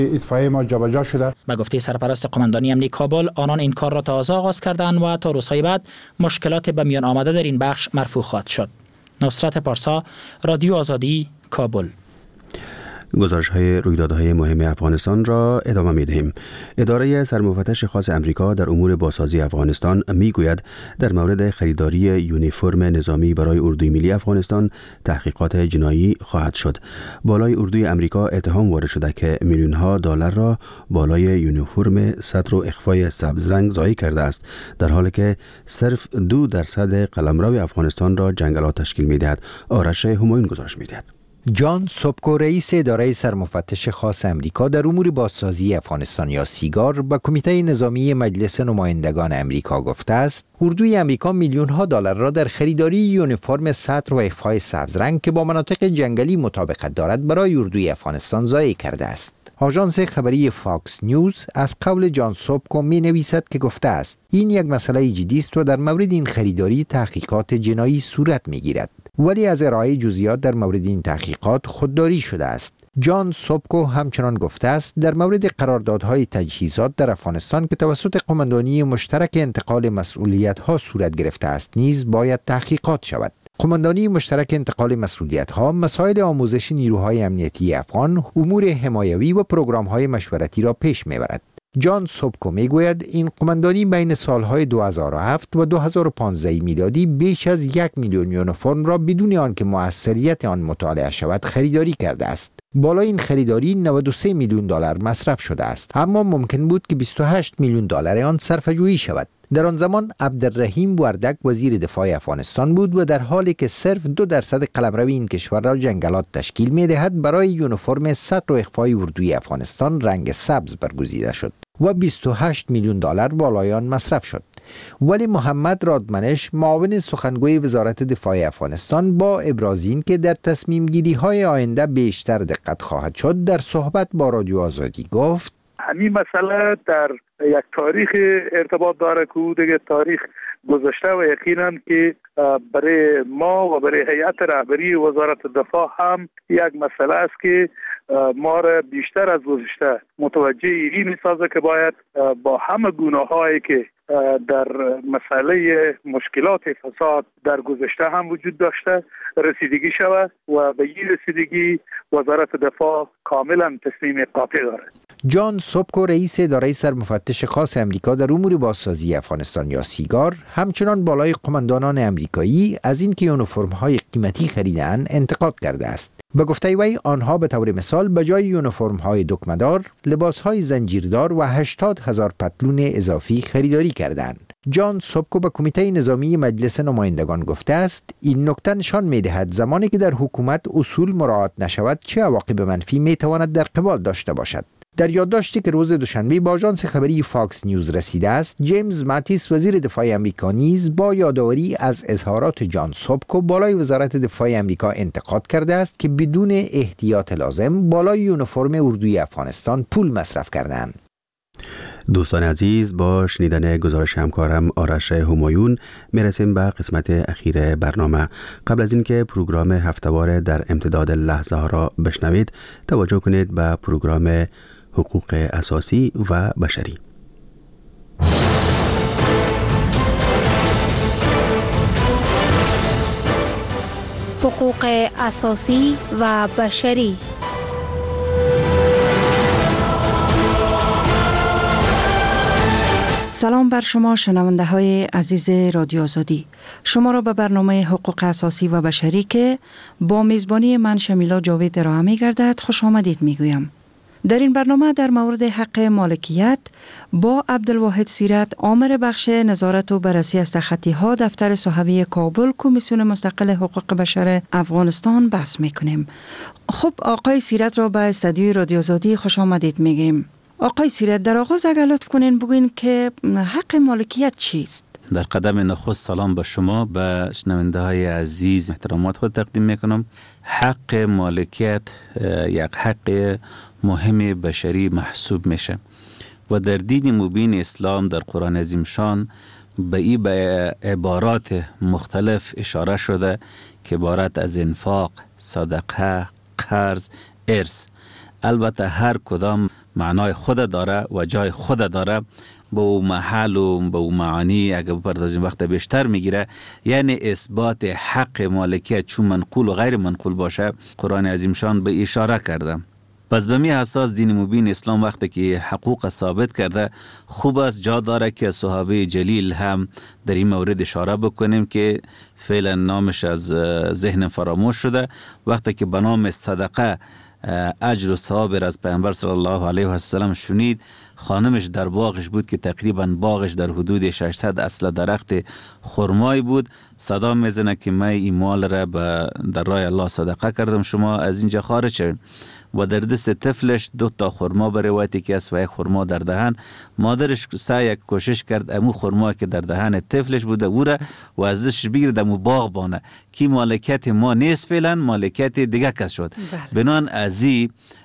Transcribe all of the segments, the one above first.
اطفای ما جابجا شده. به گفته سرپرست قماندانی امنیتی کابل، آنان این کار را تازه آغاز کردند و تا روزهای بعد مشکلات به میان آمده در این بخش مرفوع خواهد شد. نصرت پارسا، رادیو آزادی، کابل. گزارش‌های رویدادهای مهم افغانستان را ادامه می‌دهیم. اداره سرمفتش خاص امریکا در امور بازسازی افغانستان می‌گوید در مورد خریداری یونیفرم نظامی برای اردوی ملی افغانستان تحقیقات جنایی خواهد شد. بالای اردوی امریکا اتهام وارد شده که میلیون‌ها دلار را بالای یونیفرم سطر و اخفای سبز رنگ ضایع کرده است، در حالی که صرف 2% قلمرو افغانستان را جنگلات تشکیل می‌دهد. آرش همایون گزارش می‌دهد. جان سوبکو، رئیس اداره سرمفتش خاص امریکا در امور بازسازی افغانستان یا سیگار، به کمیته نظامی مجلس نمایندگان امریکا گفته است اردوی امریکا میلیون‌ها دلار را در خریداری یونیفرم سطر و اخفای سبز رنگ که با مناطق جنگلی مطابقت دارد برای اردوی افغانستان ضایع کرده است. آژانس خبری فاکس نیوز از قول جان سوبکو می نویسد که گفته است این یک مسئله جدی است و در مورد این خریداری تحقیقات جنایی صورت می گیرد، ولی از ارائه جزئیات در مورد این تحقیقات خودداری شده است. جان سوبکو همچنان گفته است در مورد قراردادهای تجهیزات در افغانستان که توسط قماندانی مشترک انتقال مسئولیت‌ها صورت گرفته است نیز باید تحقیقات شود. قماندانی مشترک انتقال مسئولیت‌ها مسائل آموزش نیروهای امنیتی افغان، امور حمایوی و پروگرام‌های مشورتی را پیش می‌برد. جان سوبکو میگوید این قماندانی بین سالهای 2007 و 2015 میلادی بیش از 1 میلیون یونیفرم را بدون آنکه موثریت آن مطالعه شود خریداری کرده است. بالای این خریداری 93 میلیون دلار مصرف شده است، اما ممکن بود که 28 میلیون دلار آن صرفه‌جویی شود. در آن زمان عبدالرحیم وردک وزیر دفاع افغانستان بود و در حالی که صرف 2% قلمرو این کشور را جنگلات تشکیل می‌دهد برای یونیفرم سطر و اخفای اردوی افغانستان رنگ سبز برگزیده شد و 28 میلیون دلار بالای آن مصرف شد. ولی محمد رادمنش، معاون سخنگوی وزارت دفاع افغانستان، با ابراز این که در تصمیم گیری های آینده بیشتر دقت خواهد شد، در صحبت با رادیو آزادی گفت همین مسئله در یک تاریخ ارتباط داره که دیگه تاریخ گذشته و یقینا که برای ما و برای هیئت رهبری وزارت دفاع هم یک مسئله است که ما را بیشتر از گذشته متوجه این می‌سازه که باید با همه گناهایی که در مسئله مشکلات فساد در گذشته هم وجود داشته رسیدگی شود و به این رسیدگی وزارت دفاع کاملا تصمیم قاطع دارد. جان سوبکو، رئیس اداره سرمفتش خاص امریکا در امور بازسازی افغانستان یا سیگار، همچنان بالای قماندانان امریکایی از اینکه یونیفرم‌های قیمتی خریدن انتقاد کرده است. به گفته وی آنها به طور مثال به جای یونیفرم‌های دکمه‌دار، لباس‌های زنجیردار و 80,000 پتلون اضافی خریداری کردند. جان سوبکو به کمیته نظامی مجلس نمایندگان گفته است این نکته نشان می‌دهد زمانی که در حکومت اصول مراعات نشود چه عواقب منفی می‌تواند در قبال داشته باشد. در یادداشتی که روز دوشنبه با آژانس خبری فاکس نیوز رسیده است، جیمز ماتیس وزیر دفاع امریکا نیز با یادآوری از اظهارات جان سوبکو بالای وزارت دفاع امریکا انتقاد کرده است که بدون احتیاط لازم بالای یونیفرم اردوی افغانستان پول مصرف کردند. دوستان عزیز، با شنیدن گزارش همکارم آرش همایون میرسیم به قسمت اخیر برنامه. قبل از اینکه پروگرام هفته‌وار در امتداد لحظه ها را بشنوید، توجه کنید به پروگرام حقوق اساسی و بشری. حقوق اساسی و بشری. سلام بر شما شنونده های عزیز رادیو آزادی. شما را به برنامه حقوق اساسی و بشری که با میزبانی من شمیلا جاوید ارائه می گردد خوش آمدید می گویم. در این برنامه در مورد حق مالکیت با عبدالواحد سیرت، آمر بخش نظارت و بررسی از تخطی ها دفتر صحوی کابل، کمیسیون مستقل حقوق بشر افغانستان بحث می کنیم. خب آقای سیرت را به استودیوی رادیو آزادی خوش آمدید می گویم. آقای سیرت، در آغاز اگر لطف کنین بگوین که حق مالکیت چیست؟ در قدم نخست سلام به شما، به شنونده های عزیز احترامات خود تقدیم میکنم. حق مالکیت یک حق مهم بشری محسوب میشه و در دین مبین اسلام در قرآن عظیم شان به این عبارات مختلف اشاره شده که عبارت از انفاق، صدقه، قرض، ارث. البته هر کدام معنای خود داره و جای خود داره، با او محل و با او معانی اگر بپردازیم وقت بیشتر میگیره. یعنی اثبات حق مالکیت چون منقول و غیر منقول باشه، قرآن عظیم شان به اشاره کرده. پس به می اساس دین مبین اسلام وقتی که حقوق ثابت کرده، خوب است جا داره که صحابه جلیل هم در این مورد اشاره بکنیم که فعلا نامش از ذهن فراموش شده. وقتی که به نام صدقه اجر و ثواب از پیامبر صلی الله علیه و سلم شنید، خانمش در باغش بود که تقریبا باغش در حدود 600 اصل درخت خرمای بود. صدا میزنه که من این مال را در راه الله صدقه کردم، شما از اینجا خارج شوید. و در دست طفلش 2 خرما به روایتی که است و 1 خرما در دهن. مادرش سعی کوشش کرد امو خرما که در دهن طفلش بوده او را و ازش بگیرد امو باغ بانه که مالکیت ما نیست، فعلا مالکیت دیگه کس شد. بنان ازی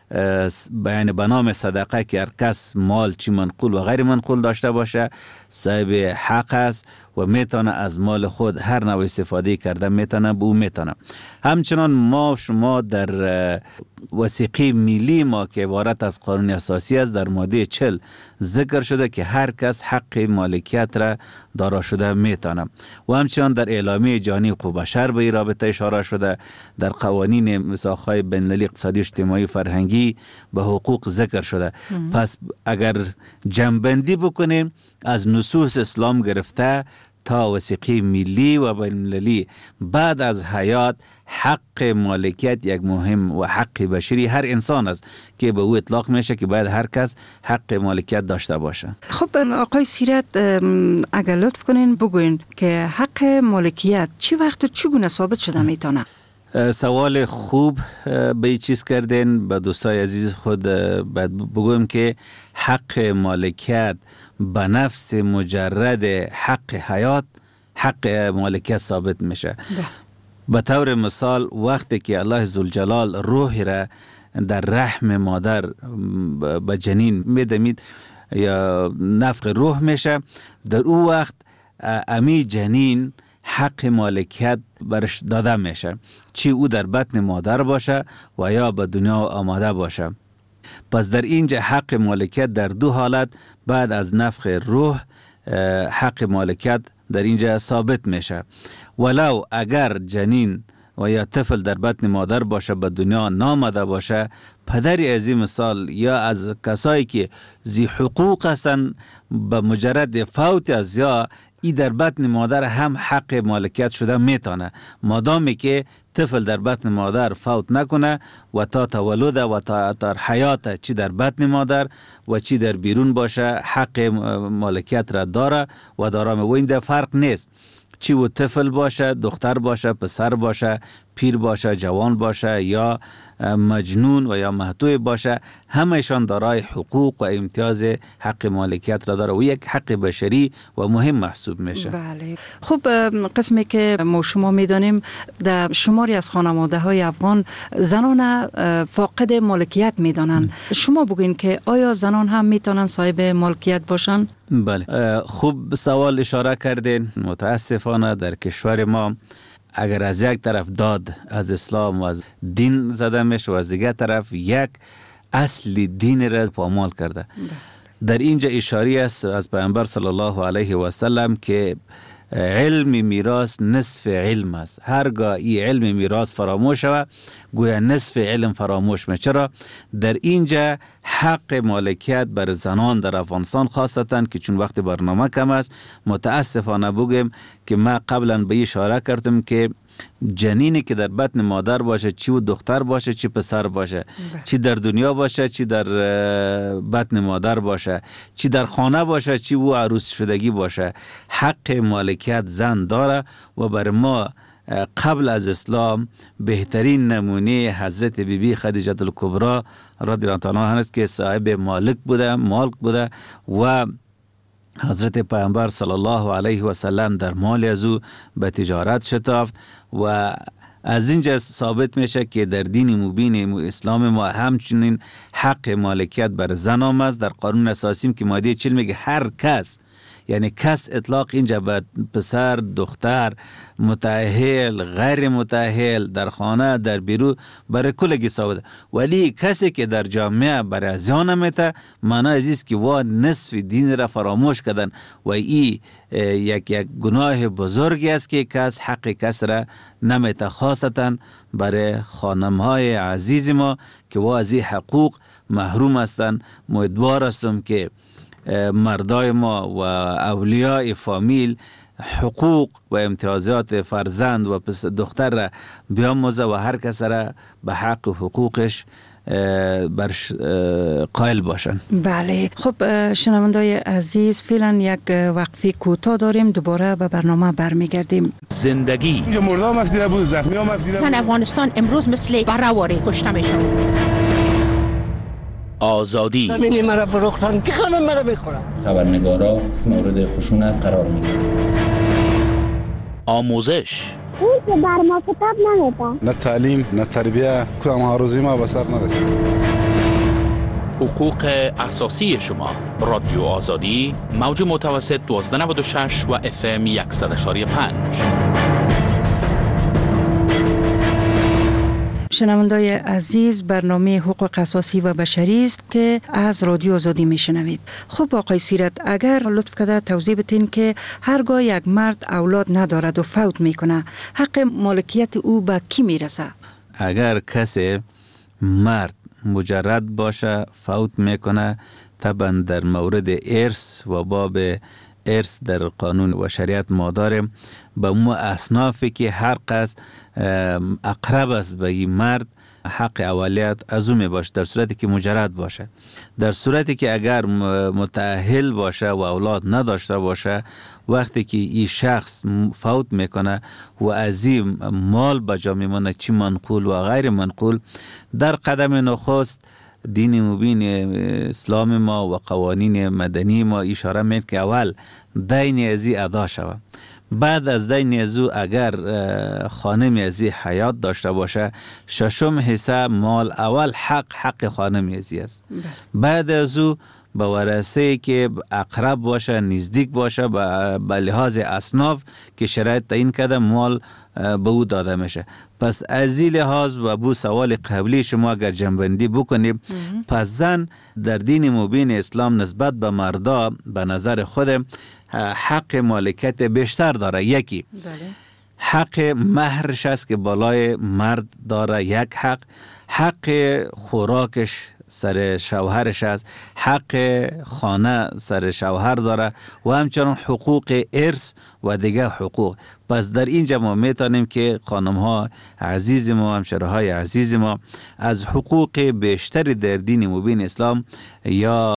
بیان به نام صدقه که هر کس مال چی منقول و غیر منقول داشته باشه صاحب حق است و میتونه از مال خود هر نوع استفاده کرده میتونه به او میتونه. همچنان ما شما در وثیقه ملی ما که عبارت از قانون اساسی است در ماده 40 ذکر شده که هر کس حق مالکیت را دارا شده میتونه و همچنان در اعلامیه جهانی حقوق بشر به این رابطه اشاره شده. در قوانین میثاق‌های بین‌المللی اقتصادی اجتماعی و فرهنگی به حقوق ذکر شده. پس اگر جمع‌بندی بکنیم از نصوص اسلام گرفته تا وثیقه ملی و بین‌المللی بعد از حیات، حق مالکیت یک مهم و حق بشری هر انسان است که به او اطلاق میشه که باید هر کس حق مالکیت داشته باشه. خب آقای سیرت، اگر لطف کنین بگوین که حق مالکیت چی وقت و چگونه ثابت شده میتونه؟ سوال خوب به این چیز کردین. به دوستای عزیز خود بگویم که حق مالکیت به نفس مجرد حق حیات، حق مالکیت ثابت میشه. به طور مثال وقتی که الله ذوالجلال روح را در رحم مادر به جنین میدمید یا نفخ روح میشه، در او وقت امی جنین حق مالکیت برش داده میشه، چی او در بطن مادر باشه و یا به دنیا آماده باشه. پس در اینجا حق مالکیت در 2 حالت بعد از نفخ روح حق مالکیت در اینجا ثابت میشه. ولو اگر جنین و یا طفل در بطن مادر باشه به دنیا نامده باشه، پدری از این مثال یا از کسایی که ذی حقوق هستن به مجرد فوت از یا ای در بطن مادر هم حق مالکیت شده میتونه، مادامی که طفل در بطن مادر فوت نکنه و تا تولد و تا حیات چی در بطن مادر و چی در بیرون باشه حق مالکیت را داره و دارم. و این در فرق نیست چی و طفل باشه، دختر باشه، پسر باشه، پیر باشه، جوان باشه یا مجنون و یا محتوی باشه، همهشان دارای حقوق و امتیاز حق مالکیت را داره و یک حق بشری و مهم محسوب میشه. بله. خب قسمی که ما شما میدانیم در شماری از خانواده های افغان زنان فاقد مالکیت میدانند. شما بگوین که آیا زنان هم میتونن صاحب مالکیت باشن؟ بله، خوب سوال اشاره کردین. متاسفانه در کشور ما اگر از یک طرف داد از اسلام و از دین زده میشه و از دیگر طرف یک اصل دین را پامال کرده. در اینجا اشاره است از پیامبر صلی الله علیه و سلم که علم میراث نصف علم است. هرگاه این علم میراث فراموش شود گویا نصف علم فراموش میشه. چرا؟ در اینجا حق مالکیت بر زنان در افغانستان خاصتا که چون وقت برنامه کم است متاسفانه بگم که ما قبلا به اشاره کردم که جنینی که در بطن مادر باشه، چی و دختر باشه چی پسر باشه، چی در دنیا باشه چی در بطن مادر باشه، چی در خانه باشه چی و عروس شدگی باشه، حق مالکیت زن داره. و بر ما قبل از اسلام بهترین نمونه حضرت بیبی خدیجه الکبری رضی الله عنها هست که صاحب مالک بوده و حضرت پیامبر صلی الله علیه و سلم در مال از او به تجارت شتافت و از اینجا ثابت میشه که در دین مبین اسلام ما همچنین حق مالکیت بر زن است. در قانون اساسی که ماده 40 میگه هر کس یعنی کس اطلاق اینجا به پسر، دختر، متأهل، غیر متأهل، در خانه، در بیرو، برای کلگی ثابت. ولی کسی که در جامعه برای زیان میته، معنی ازیست که وا نصف دین را فراموش کردن و ای یک گناه بزرگی است که کس حق کس را نمیته، خاصتا برای خانم‌های عزیز ما که وا از این حقوق محروم هستند. امیدوار هستم که مردای ما و اولیاء فامیل حقوق و امتیازات فرزند و دختر را بیاموزه و هر کس را به حق و حقوقش قائل باشن. بله، خب شنوندای عزیز، فعلا یک وقفه کوتاه داریم، دوباره به برنامه برمیگردیم. زندگی اینجا مرده هم افدیده بود، زخمی هم افدیده بود. زن افغانستان امروز مثل بره‌واره کشته میشن. آزادی زمینی مرا فروختن که خانم مرا بخورم. خبرنگارا مورد خشونت قرار میگیرن. آموزش اون که بر ما کتاب نمیده، نه تعلیم نه تربیه، کدام هاروزی ما به سر نرسید. حقوق اساسی شما. رادیو آزادی، موج متوسط 1296 و FM 100.5. شنوندای عزیز، برنامه حقوق اساسی و بشری است که از رادیو آزادی میشنوید. خب آقای سیرت، اگر لطف کرده توضیح بدین که هرگاه یک مرد اولاد ندارد و فوت میکنه، حق مالکیت او به کی میرسه؟ اگر کسی مرد مجرد باشه فوت میکنه، طبعا در مورد ارث و باب ارث در قانون و شریعت ما داریم، به مو اصنافی که هر کس اقرب است به این مرد حق اولیت از او می باشه، در صورتی که مجرد باشه. در صورتی که اگر متأهل باشه و اولاد نداشته باشه، وقتی که این شخص فوت میکنه و از این مال به جا میمونه، چی منقول و غیر منقول، در قدم نخست دین مبین اسلام ما و قوانین مدنی ما اشاره میکنه که اول دین ازی ادا شود. بعد از دین ازو اگر خانم ازی حیات داشته باشه، ششم حصه مال اول حق خانم ازی است. بعد ازو به ورثه که اقرب باشه، نزدیک باشه، به لحاظ اصناف که شرایط تعیین کرده مال به او داده میشه. پس از این لحاظ و بو سوال قبلی شما اگر جنبندی بکنیم، پس زن در دین مبین اسلام نسبت به مردا به نظر خود حق مالکیت بیشتر داره. یکی حق مهرش است که بالای مرد داره، یک حق خوراکش سر شوهرش است، حق خانه سر شوهر داره و همچنان حقوق ارث و دیگه حقوق. پس در اینجا ما میتونیم که خانم ها عزیز ما، همشهره های عزیز ما از حقوق بیشتری در دین مبین اسلام یا